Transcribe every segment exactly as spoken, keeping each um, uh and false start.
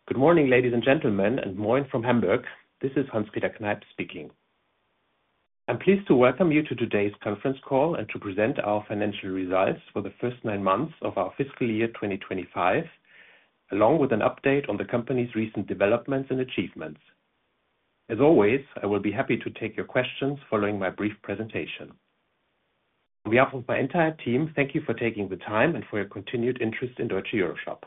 Good morning, ladies and gentlemen, and moin from Hamburg. This is Hans-Peter Kneip speaking. I'm pleased to welcome you to today's conference call and to present our financial results for the first nine months of our fiscal year twenty twenty-five, along with an update on the company's recent developments and achievements. As always, I will be happy to take your questions following my brief presentation. On behalf of my entire team, thank you for taking the time and for your continued interest in Deutsche EuroShop.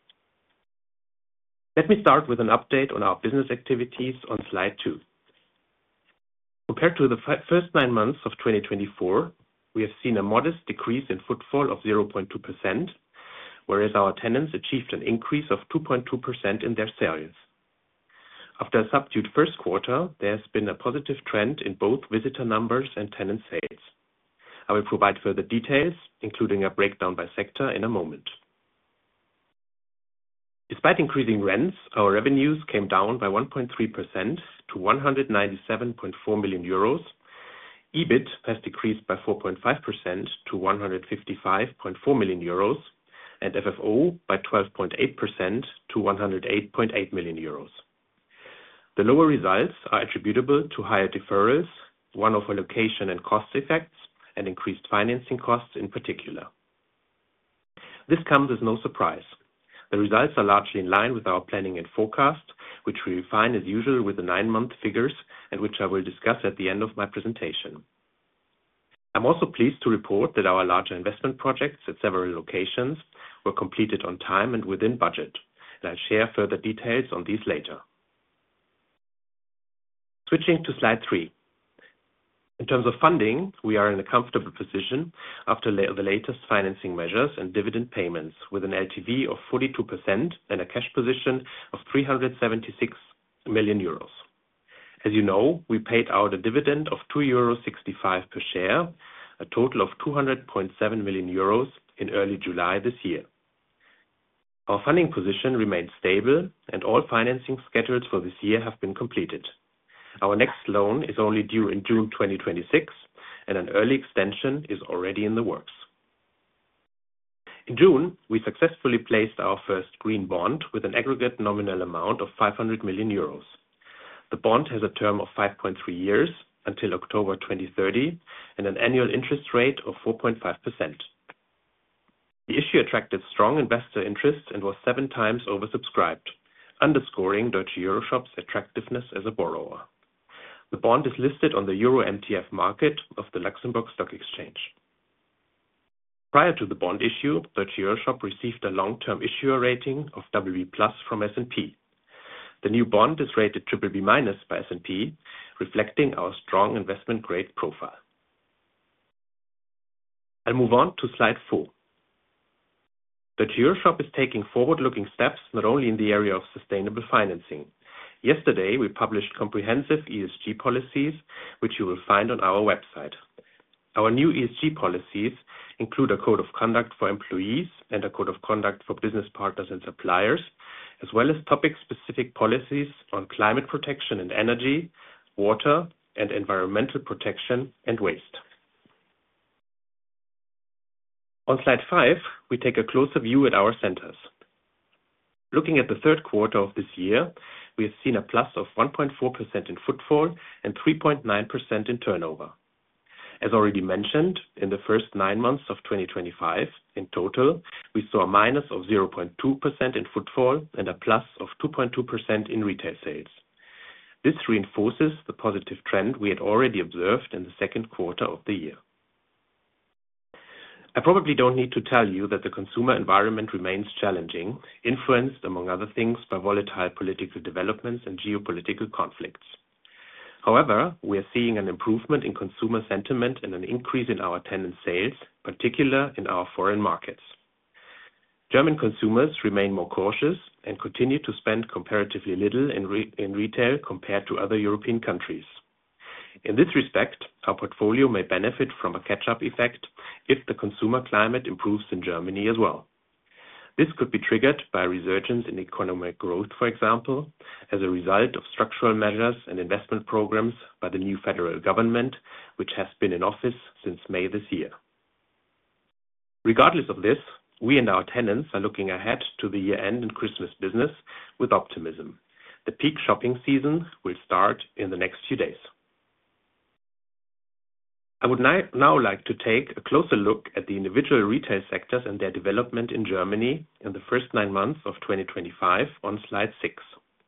Let me start with an update on our business activities on slide two. Compared to the f- first nine months of twenty twenty-four, we have seen a modest decrease in footfall of zero point two percent, whereas our tenants achieved an increase of two point two percent in their sales. After a subdued first quarter, there has been a positive trend in both visitor numbers and tenant sales. I will provide further details, including a breakdown by sector, in a moment. Despite increasing rents, our revenues came down by one point three percent to one hundred ninety-seven point four million euros. E B I T has decreased by four point five percent to one hundred fifty-five point four million euros, and F F O by twelve point eight percent to one hundred eight point eight million euros. The lower results are attributable to higher deferrals, one-off allocation and cost effects, and increased financing costs in particular. This comes as no surprise. The results are largely in line with our planning and forecast, which we refine as usual with the nine-month figures and which I will discuss at the end of my presentation. I'm also pleased to report that our larger investment projects at several locations were completed on time and within budget, and I'll share further details on these later. Switching to slide three. In terms of funding, we are in a comfortable position after la- the latest financing measures and dividend payments with an L T V of forty-two percent and a cash position of three hundred seventy-six million euros. As you know, we paid out a dividend of two euros sixty-five per share, a total of two hundred point seven million euros in early July this year. Our funding position remains stable and all financing schedules for this year have been completed. Our next loan is only due in June twenty twenty-six, and an early extension is already in the works. In June, we successfully placed our first green bond with an aggregate nominal amount of five hundred million euros. The bond has a term of five point three years until October twenty thirty and an annual interest rate of four point five percent. The issue attracted strong investor interest and was seven times oversubscribed, underscoring Deutsche EuroShop's attractiveness as a borrower. The bond is listed on the Euro M T F market of the Luxembourg Stock Exchange. Prior to the bond issue, Deutsche EuroShop received a long-term issuer rating of double B plus from S and P. The new bond is rated triple B minus by S and P, reflecting our strong investment-grade profile. I'll move on to slide four. Deutsche EuroShop is taking forward-looking steps not only in the area of sustainable financing. Yesterday, we published comprehensive E S G policies, which you will find on our website. Our new E S G policies include a code of conduct for employees and a code of conduct for business partners and suppliers, as well as topic-specific policies on climate protection and energy, water, and environmental protection and waste. On slide five, we take a closer view at our centers. Looking at the third quarter of this year, we have seen a plus of one point four percent in footfall and three point nine percent in turnover. As already mentioned, in the first nine months of twenty twenty-five, in total, we saw a minus of zero point two percent in footfall and a plus of two point two percent in retail sales. This reinforces the positive trend we had already observed in the second quarter of the year. I probably don't need to tell you that the consumer environment remains challenging, influenced, among other things, by volatile political developments and geopolitical conflicts. However, we are seeing an improvement in consumer sentiment and an increase in our tenant sales, particularly in our foreign markets. German consumers remain more cautious and continue to spend comparatively little in, re- in retail compared to other European countries. In this respect, our portfolio may benefit from a catch-up effect if the consumer climate improves in Germany as well. This could be triggered by a resurgence in economic growth, for example, as a result of structural measures and investment programs by the new federal government, which has been in office since May this year. Regardless of this, we and our tenants are looking ahead to the year-end and Christmas business with optimism. The peak shopping season will start in the next few days. I would now like to take a closer look at the individual retail sectors and their development in Germany in the first nine months of twenty twenty-five on slide six.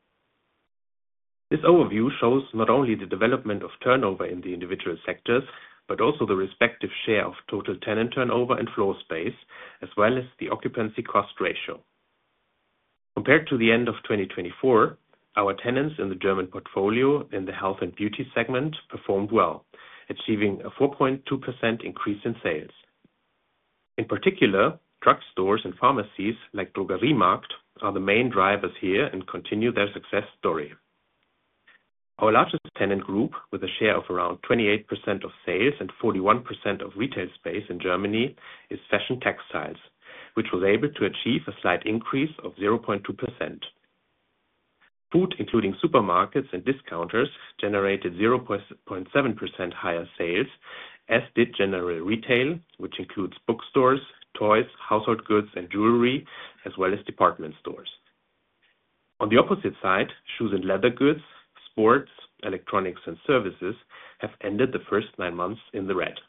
This overview shows not only the development of turnover in the individual sectors, but also the respective share of total tenant turnover and floor space, as well as the occupancy cost ratio. Compared to the end of twenty twenty-four, our tenants in the German portfolio in the health and beauty segment performed well, achieving a four point two percent increase in sales. In particular, drugstores and pharmacies like Drogeriemarkt are the main drivers here and continue their success story. Our largest tenant group, with a share of around twenty-eight percent of sales and forty-one percent of retail space in Germany, is Fashion Textiles, which was able to achieve a slight increase of zero point two percent. Food, including supermarkets and discounters, generated zero point seven percent higher sales, as did general retail, which includes bookstores, toys, household goods, and jewelry, as well as department stores. On the opposite side, shoes and leather goods, sports, electronics, and services have ended the first nine months in the red.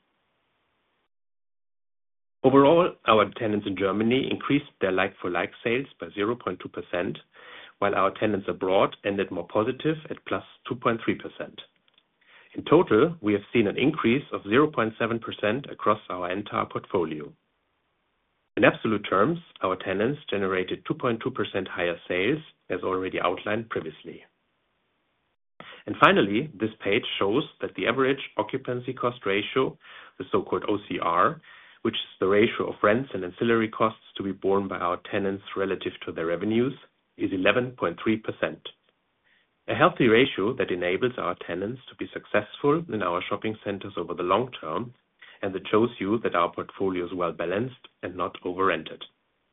Overall, our tenants in Germany increased their like-for-like sales by zero point two percent, while our tenants abroad ended more positive at plus two point three percent. In total, we have seen an increase of zero point seven percent across our entire portfolio. In absolute terms, our tenants generated two point two percent higher sales, as already outlined previously. And finally, this page shows that the average occupancy cost ratio, the so-called O C R, which is the ratio of rents and ancillary costs to be borne by our tenants relative to their revenues, is eleven point three percent. A healthy ratio that enables our tenants to be successful in our shopping centers over the long term, and that shows you that our portfolio is well balanced and not over-rented.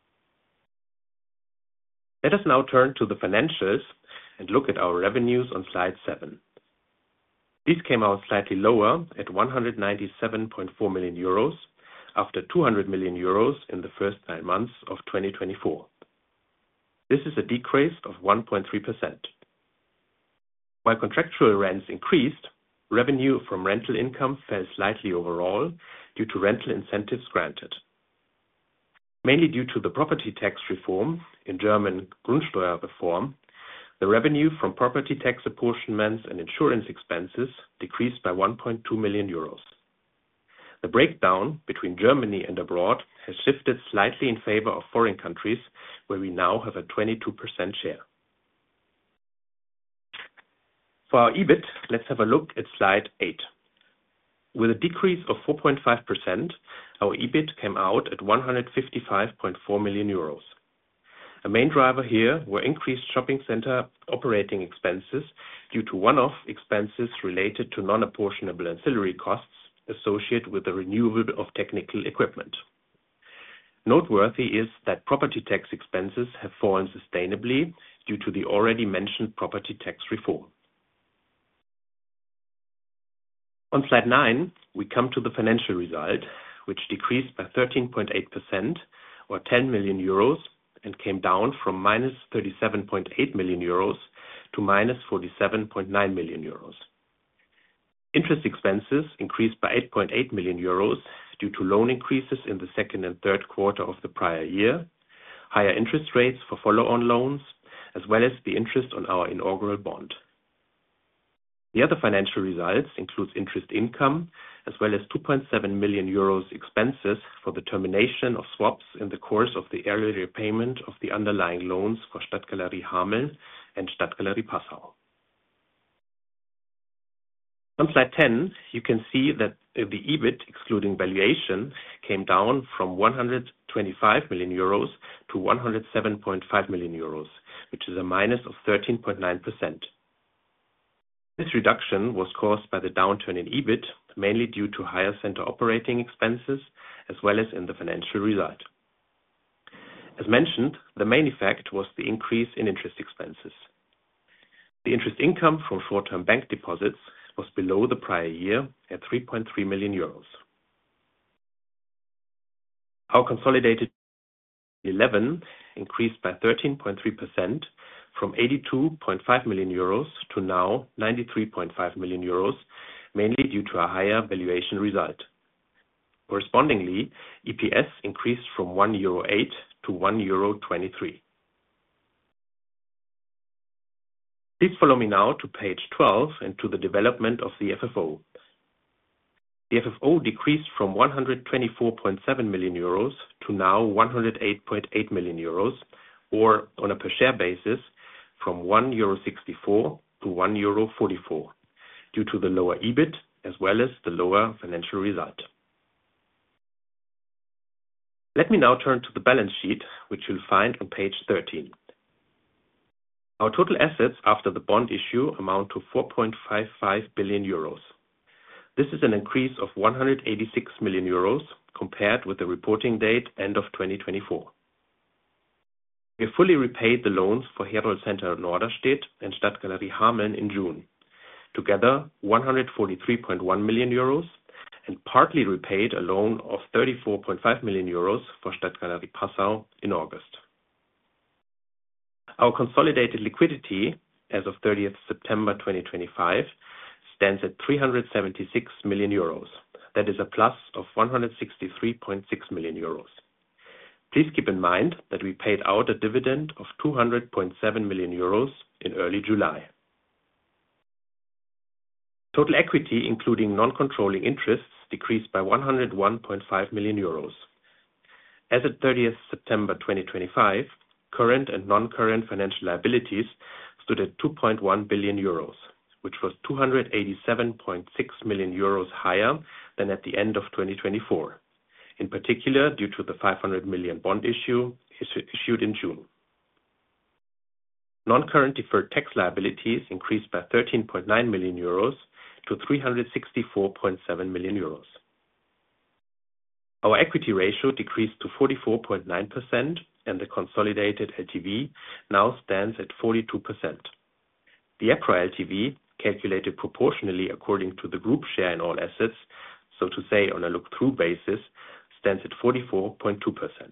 Let us now turn to the financials and look at our revenues on slide seven. These came out slightly lower at one hundred ninety-seven point four million euros after two hundred million euros in the first nine months of twenty twenty-four. This is a decrease of one point three percent. While contractual rents increased, revenue from rental income fell slightly overall due to rental incentives granted. Mainly due to the property tax reform, in German Grundsteuerreform, the revenue from property tax apportionments and insurance expenses decreased by one point two million euros. The breakdown between Germany and abroad has shifted slightly in favor of foreign countries, where we now have a twenty-two percent share. For our EBIT, let's have a look at slide eight. With a decrease of four point five percent, our EBIT came out at one hundred fifty-five point four million euros. A main driver here were increased shopping center operating expenses due to one-off expenses related to non-apportionable ancillary costs associated with the renewal of technical equipment. Noteworthy is that property tax expenses have fallen sustainably due to the already mentioned property tax reform. On slide nine, we come to the financial result, which decreased by thirteen point eight percent or ten million euros and came down from minus thirty-seven point eight million euros to minus forty-seven point nine million euros. Interest expenses increased by eight point eight million euros due to loan increases in the second and third quarter of the prior year, higher interest rates for follow-on loans, as well as the interest on our inaugural bond. The other financial results include interest income, as well as two point seven million euros expenses for the termination of swaps in the course of the early repayment of the underlying loans for Stadtgalerie Hameln and Stadtgalerie Passau. On slide ten, you can see that the EBIT, excluding valuation, came down from one hundred twenty-five million euros to one hundred seven point five million euros, which is a minus of thirteen point nine percent. This reduction was caused by the downturn in EBIT, mainly due to higher center operating expenses, as well as in the financial result. As mentioned, the main effect was the increase in interest expenses. The interest income from short-term bank deposits was below the prior year at three point three million euros. Our consolidated eleven increased by thirteen point three percent from eighty-two point five million euros to now ninety-three point five million euros, mainly due to a higher valuation result. Correspondingly, E P S increased from one euro eight to one euro twenty-three. Please follow me now to page twelve and to the development of the F F O. The F F O decreased from one hundred twenty-four point seven million euros to now one hundred eight point eight million euros, or on a per share basis, from one euro sixty-four to one euro forty-four, due to the lower EBIT as well as the lower financial result. Let me now turn to the balance sheet, which you'll find on page thirteen. Our total assets after the bond issue amount to four point five five billion euros. This is an increase of one hundred eighty-six million euros compared with the reporting date end of twenty twenty-four. We have fully repaid the loans for Herold Center Norderstedt and Stadtgalerie Hameln in June, together one hundred forty-three point one million euros, and partly repaid a loan of thirty-four point five million euros for Stadtgalerie Passau in August. Our consolidated liquidity as of thirtieth September twenty twenty-five stands at three hundred seventy-six million euros. That is a plus of one hundred sixty-three point six million euros. Please keep in mind that we paid out a dividend of two hundred point seven million euros in early July. Total equity, including non-controlling interests, decreased by one hundred one point five million euros. As of thirtieth September twenty twenty-five, current and non-current financial liabilities stood at two point one billion euros, which was two hundred eighty-seven point six million euros higher than at the end of twenty twenty-four, in particular due to the five hundred million bond issue issued in June. Non-current deferred tax liabilities increased by thirteen point nine million euros to three hundred sixty-four point seven million euros. Our equity ratio decreased to forty-four point nine percent, and the consolidated L T V now stands at forty-two percent. The EPRA L T V, calculated proportionally according to the group share in all assets, so to say on a look-through basis, stands at forty-four point two percent.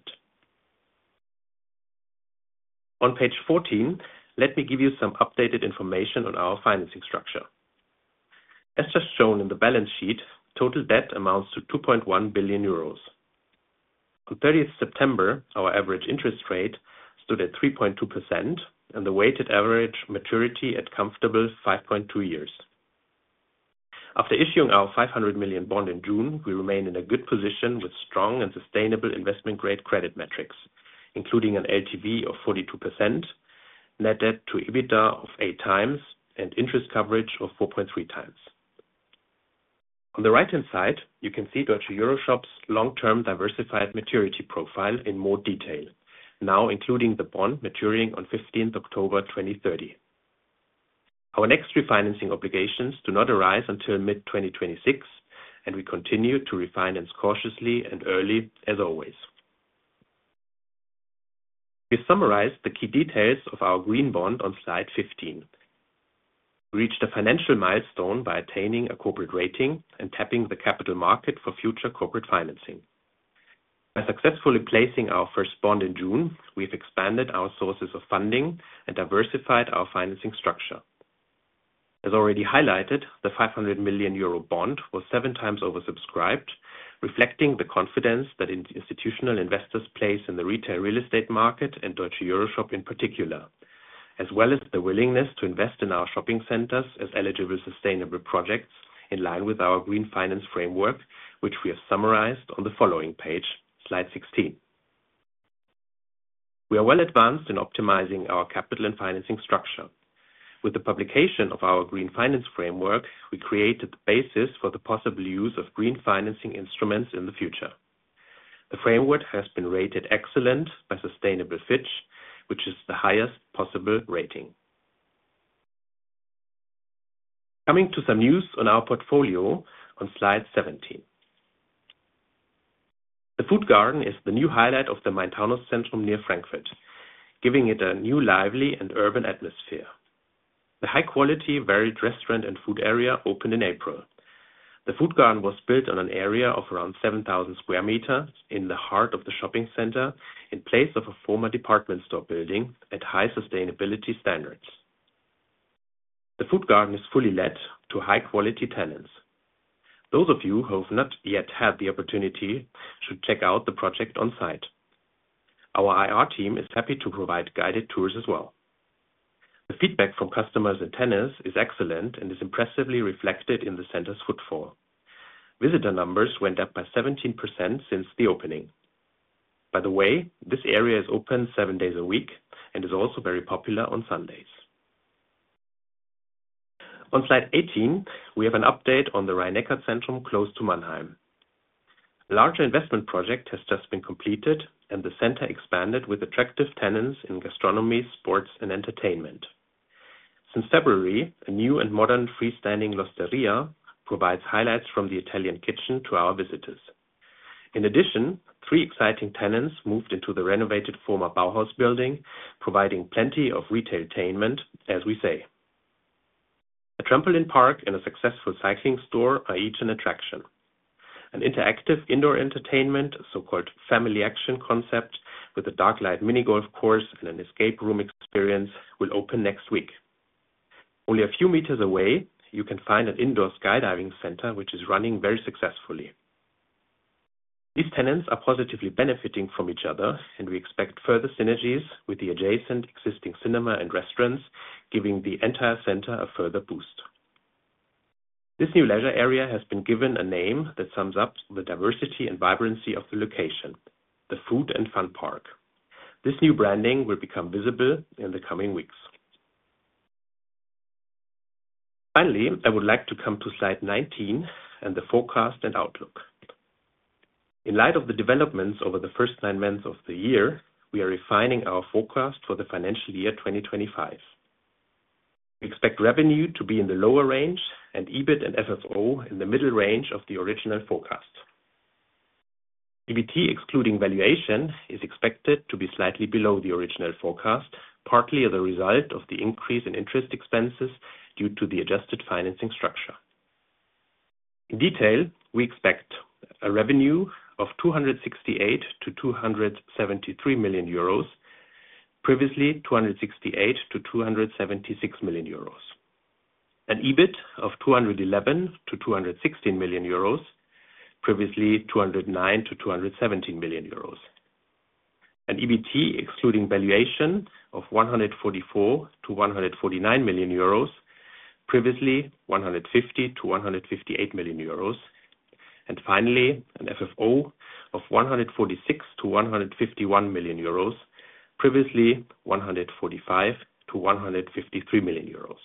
On page fourteen, let me give you some updated information on our financing structure. As just shown in the balance sheet, total debt amounts to two point one billion euros. On thirtieth September, our average interest rate stood at three point two percent and the weighted average maturity at comfortable five point two years. After issuing our five hundred million bond in June, we remain in a good position with strong and sustainable investment-grade credit metrics, including an L T V of forty-two percent, net debt to EBITDA of eight times, and interest coverage of four point three times. On the right-hand side, you can see Deutsche EuroShop's long-term diversified maturity profile in more detail, now including the bond maturing on fifteenth October twenty thirty. Our next refinancing obligations do not arise until mid twenty twenty-six, and we continue to refinance cautiously and early as always. We summarized the key details of our green bond on slide fifteen. We reached a financial milestone by attaining a corporate rating and tapping the capital market for future corporate financing. By successfully placing our first bond in June, we have expanded our sources of funding and diversified our financing structure. As already highlighted, the five hundred million euro bond was seven times oversubscribed, reflecting the confidence that institutional investors place in the retail real estate market and Deutsche EuroShop in particular, as well as the willingness to invest in our shopping centers as eligible sustainable projects in line with our green finance framework, which we have summarized on the following page, slide sixteen. We are well advanced in optimizing our capital and financing structure. With the publication of our green finance framework, we created the basis for the possible use of green financing instruments in the future. The framework has been rated excellent by Sustainable Fitch, which is the highest possible rating. Coming to some news on our portfolio on slide seventeen. The Food Garden is the new highlight of the Main-Taunus-Zentrum near Frankfurt, giving it a new lively and urban atmosphere. The high-quality, varied restaurant and food area opened in April. The Food Garden was built on an area of around seven thousand square meters in the heart of the shopping center, in place of a former department store building at high sustainability standards. The Food Garden is fully let to high-quality tenants. Those of you who have not yet had the opportunity should check out the project on site. Our I R team is happy to provide guided tours as well. The feedback from customers and tenants is excellent and is impressively reflected in the center's footfall. Visitor numbers went up by seventeen percent since the opening. By the way, this area is open seven days a week and is also very popular on Sundays. On slide eighteen, we have an update on the Rhein-Neckar-Zentrum close to Mannheim. A larger investment project has just been completed and the center expanded with attractive tenants in gastronomy, sports, and entertainment. Since February, a new and modern freestanding L'Osteria provides highlights from the Italian kitchen to our visitors. In addition, three exciting tenants moved into the renovated former Bauhaus building, providing plenty of retailtainment, as we say. A trampoline park and a successful cycling store are each an attraction. An interactive indoor entertainment, a so-called family action concept, with a dark light mini golf course and an escape room experience will open next week. Only a few meters away, you can find an indoor skydiving center which is running very successfully. These tenants are positively benefiting from each other, and we expect further synergies with the adjacent existing cinema and restaurants, giving the entire center a further boost. This new leisure area has been given a name that sums up the diversity and vibrancy of the location, the Food and Fun Park. This new branding will become visible in the coming weeks. Finally, I would like to come to slide nineteen and the forecast and outlook. In light of the developments over the first nine months of the year, we are refining our forecast for the financial year twenty twenty-five. We expect revenue to be in the lower range and EBIT and F F O in the middle range of the original forecast. E B T excluding valuation is expected to be slightly below the original forecast, partly as a result of the increase in interest expenses due to the adjusted financing structure. In detail, we expect a revenue of two hundred sixty-eight to two hundred seventy-three million euros, previously two hundred sixty-eight to two hundred seventy-six million euros. An EBIT of two hundred eleven to two hundred sixteen million euros, previously two hundred nine to two hundred seventeen million euros. An E B T excluding valuation of one hundred forty-four to one hundred forty-nine million euros, previously one hundred fifty to one hundred fifty-eight million euros. And finally, an F F O of one hundred forty-six to one hundred fifty-one million euros, previously one hundred forty-five to one hundred fifty-three million euros.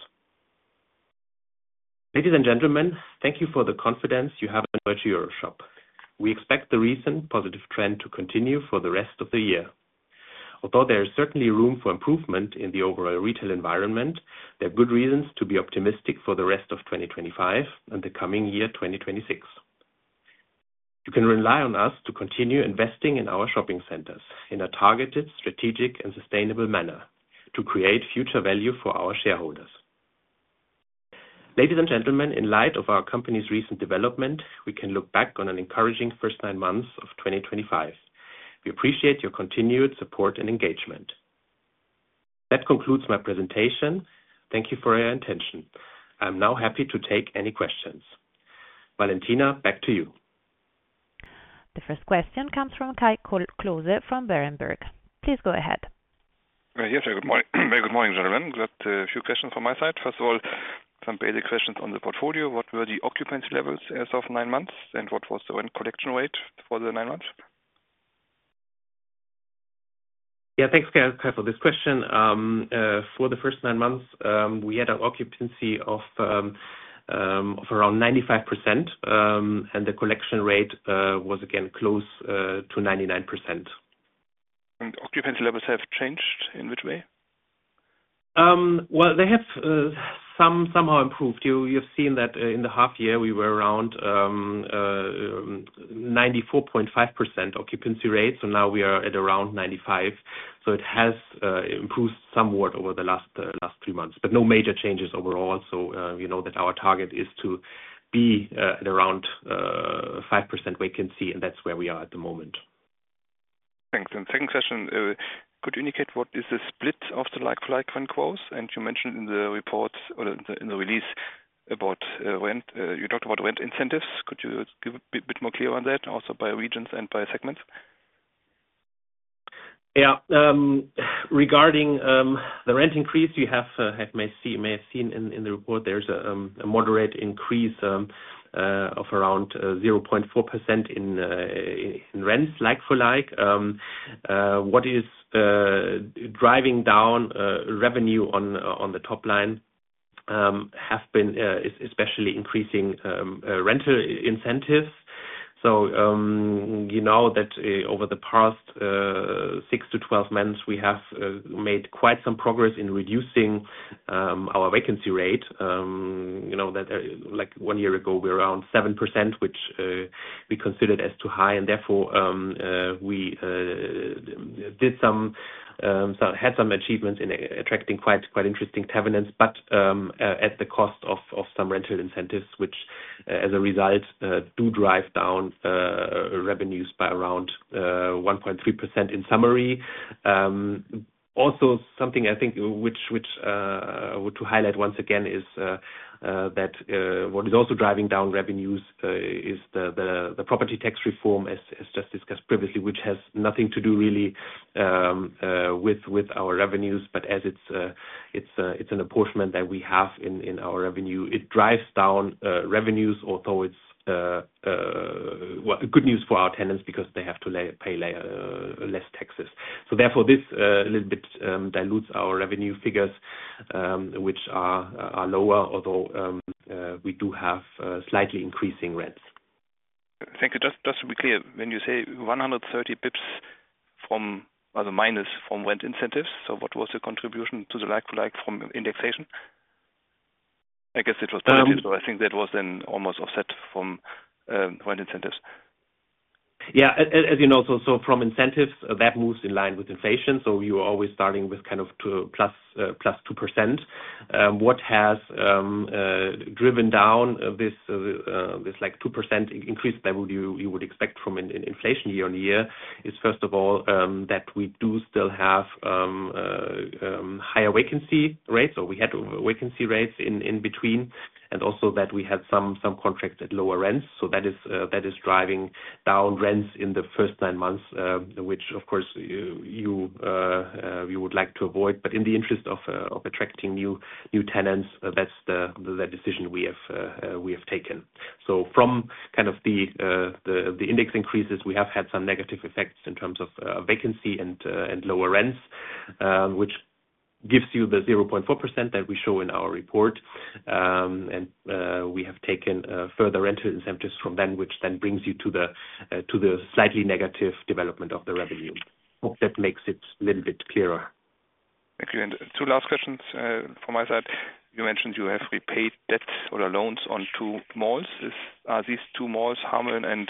Ladies and gentlemen, thank you for the confidence you have in Deutsche EuroShop. We expect the recent positive trend to continue for the rest of the year. Although there is certainly room for improvement in the overall retail environment, there are good reasons to be optimistic for the rest of twenty twenty-five and the coming year twenty twenty-six. You can rely on us to continue investing in our shopping centers in a targeted, strategic, and sustainable manner to create future value for our shareholders. Ladies and gentlemen, in light of our company's recent development, we can look back on an encouraging first nine months of twenty twenty-five. We appreciate your continued support and engagement. That concludes my presentation. Thank you for your attention. I'm now happy to take any questions. Valentina, back to you. The first question comes from Kai Klose from Berenberg. Please go ahead. Uh, yes, very good morning. Very good morning, gentlemen. Got a few questions from my side. First of all, some basic questions on the portfolio. What were the occupancy levels as of nine months, and what was the rent collection rate for the nine months? Yeah, thanks, Kai, for this question. Um, uh, for the first nine months, um, we had an occupancy of um, um, of around ninety-five percent, um, and the collection rate uh, was again close uh, to ninety-nine percent. And occupancy levels have changed in which way? Um, well, they have uh, some somehow improved. You you've seen that uh, in the half year we were around um, uh, ninety-four point five percent occupancy rate. So now we are at around ninety-five. So it has uh, improved somewhat over the last uh, last three months, but no major changes overall. So uh, you know that our target is to be uh, at around uh, five percent vacancy, and that's where we are at the moment. Thanks. And second question, uh, could you indicate what is the split of the like-for-like rent growth? And you mentioned in the report or in the, in the release about uh, rent, uh, you talked about rent incentives. Could you give a bit, bit more clear on that, also by regions and by segments? Yeah. Um, regarding um, the rent increase, you have uh, have may see may have seen in, in the report. There's a, um, a moderate increase um, uh, of around uh, zero point four percent in uh, in rents, like for like. Um, uh, what is uh, driving down uh, revenue on uh, on the top line um, have been uh, especially increasing um, uh, rental incentives. So, um, you know that uh, over the past uh, six to twelve months, we have uh, made quite some progress in reducing um, our vacancy rate. Um, you know that uh, like one year ago, we were around seven percent, which uh, we considered as too high, and therefore um, uh, we uh, did some Um, so had some achievements in attracting quite quite interesting tenants, but um, uh, at the cost of, of some rental incentives, which uh, as a result uh, do drive down uh, revenues by around uh, one point three percent in summary. Um, Also, something I think which which uh, would to highlight once again is uh, uh, that uh, what is also driving down revenues uh, is the, the the property tax reform, as as just discussed previously, which has nothing to do really um, uh, with with our revenues, but as it's uh, it's uh, it's an apportionment that we have in in our revenue, it drives down uh, revenues, although it's Uh, uh, well, good news for our tenants because they have to lay, pay lay, uh, less taxes. So therefore, this uh, a little bit um, dilutes our revenue figures, um, which are are lower, although um, uh, we do have uh, slightly increasing rents. Thank you. Just just to be clear, when you say one hundred thirty pips from, also minus from rent incentives, so what was the contribution to the like-for-like from indexation? I guess it was positive, um, so I think that was then almost offset from um, rent incentives. Yeah, as, as you know, so so from incentives, uh, that moves in line with inflation. So you are always starting with kind of two, plus uh, plus two percent. Um, what has um, uh, driven down uh, this uh, uh, this like two percent increase that would you you would expect from in, in inflation year on year is first of all um, that we do still have um, uh, um, higher vacancy rates, or we had vacancy rates in in between. And also that we had some some contracts at lower rents, so that is uh, that is driving down rents in the first nine months, uh, which of course you you, uh, uh, you would like to avoid. But in the interest of uh, of attracting new new tenants, uh, that's the, the the decision we have uh, uh, we have taken. So from kind of the uh, the the index increases, we have had some negative effects in terms of uh, vacancy and uh, and lower rents, uh, which gives you the zero point four percent that we show in our report. Um, and uh, we have taken uh, further rental incentives from then, which then brings you to the uh, to the slightly negative development of the revenue. Hope that makes it a little bit clearer. Thank you. And two last questions uh, from my side. You mentioned you have repaid debt or loans on two malls. Is, are these two malls, Hameln and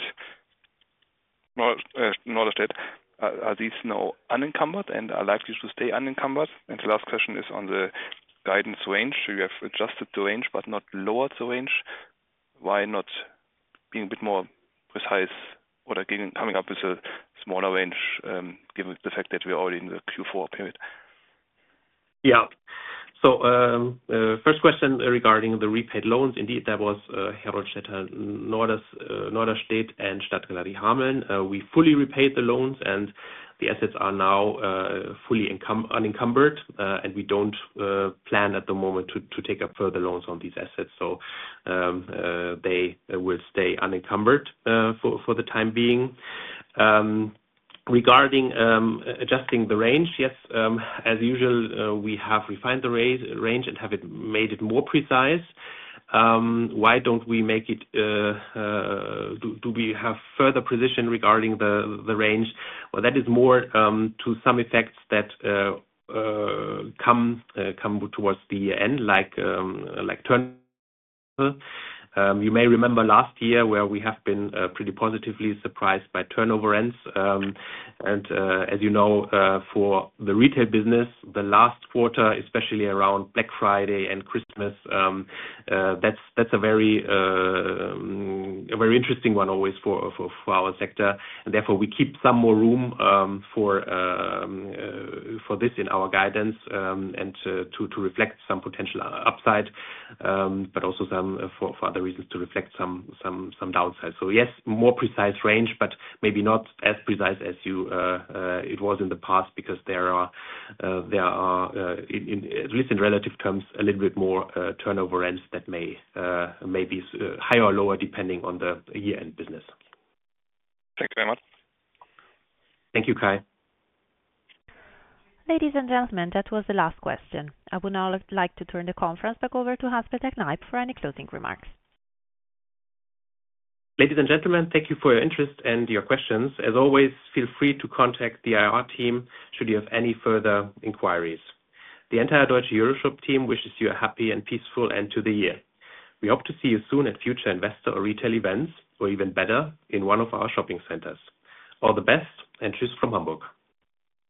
Norderstedt, Uh, are these now unencumbered and are likely to stay unencumbered? And the last question is on the guidance range. You have adjusted the range but not lowered the range. Why not being a bit more precise or coming up with a smaller range, um, given the fact that we are already in the Q four period? Yeah. So um, uh, first question regarding the repaid loans. Indeed, there was uh, Heroldstädter Norders, uh, Norderstedt and Stadtgalerie Hameln. Uh, we fully repaid the loans and the assets are now uh, fully unencumbered, uh, and we don't uh, plan at the moment to, to take up further loans on these assets. So um, uh, they will stay unencumbered uh, for, for the time being. Um, Regarding um, adjusting the range, yes, um, as usual, uh, we have refined the range and have it made it more precise. Um, why don't we make it? Uh, uh, do, do we have further precision regarding the the range? Well, that is more um, to some effects that uh, uh, come uh, come towards the end, like um, like turnover. Um, you may remember last year where we have been uh, pretty positively surprised by turnover rents. Um, and uh, as you know, uh, for the retail business, the last quarter, especially around Black Friday and Christmas, um, uh, that's that's a very uh, um, a very interesting one always for, for for our sector, and therefore we keep some more room um, for um, uh, for this in our guidance um, and uh, to to reflect some potential upside, um, but also some uh, for for other reasons to reflect some some some downside. So yes, more precise range, but maybe not as precise as you uh, uh, it was in the past, because there are uh, there are uh, in, in, at least in relative terms a little bit more uh, turnover rents that may uh, may be uh, higher or lower depending on the year-end business. Thank you very much. Thank you, Kai. Ladies and gentlemen, that was the last question. I would now like to turn the conference back over to Hans-Peter Kneip for any closing remarks. Ladies and gentlemen, thank you for your interest and your questions. As always, feel free to contact the I R team should you have any further inquiries. The entire Deutsche EuroShop team wishes you a happy and peaceful end to the year. We hope to see you soon at future investor or retail events, or even better, in one of our shopping centers. All the best, and tschüss from Hamburg.